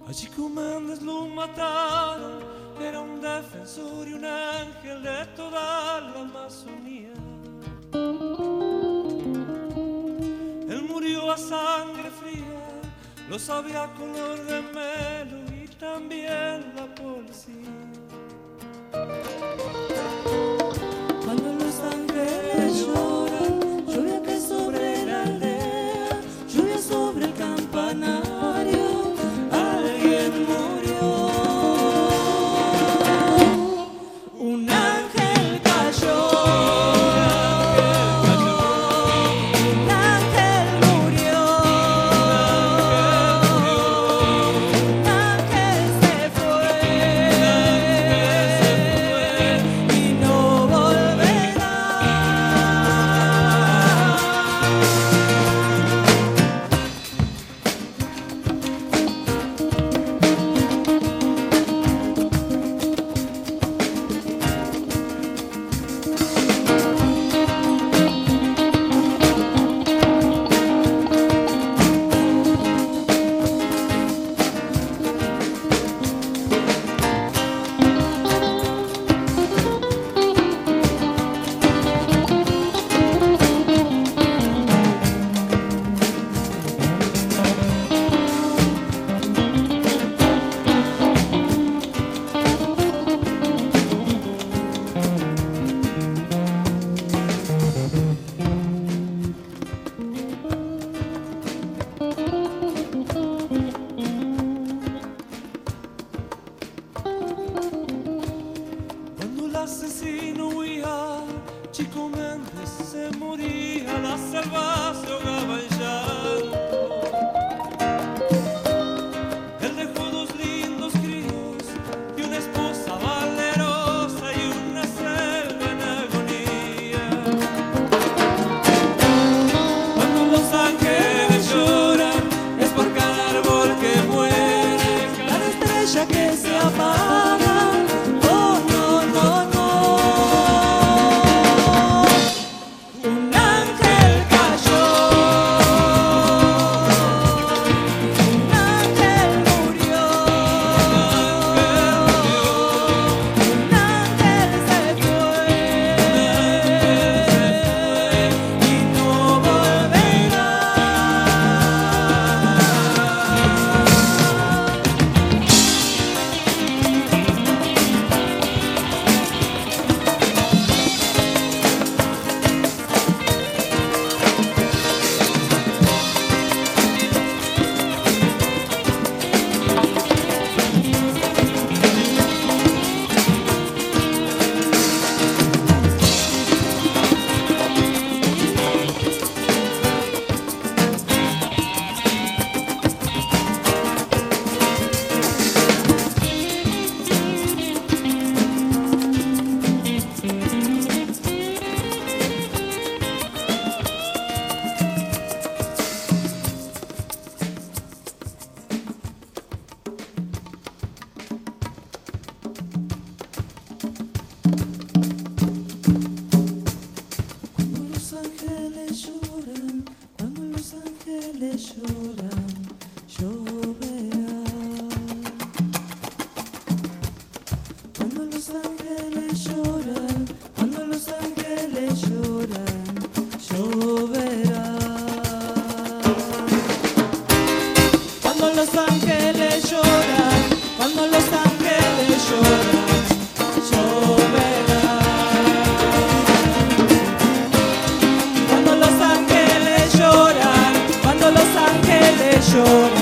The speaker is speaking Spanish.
A Chico Méndez lo mataron, era un defensor y un ángel de toda la Amazonía. Él murió a sangre fría, lo sabía color de melo y también la policía. Cuando los ángeles lloran, lluvia cae sobre la aldea, lluvia sobre el campanario, alguien murió. Un ángel cayó, un ángel murió, un ángel se fue y no volverá. Cuando el asesino huía, Chico Méndez se moría, la selva se ahogaba en llanto. Él dejó dos lindos críos y una esposa valerosa y una selva en agonía. Cuando los ángeles lloran, es por cada árbol que muere, Cada estrella que se apaga, oh no, no, no. Un ángel cayó, un ángel murió, un ángel se fue y no volverá. Cuando los ángeles lloran, lloverá. Cuando los ángeles lloran, cuando los ángeles lloran, lloverá. Cuando los ángeles lloran, cuando los ángeles lloran, lloverá. Cuando los ángeles lloran, cuando los ángeles lloran.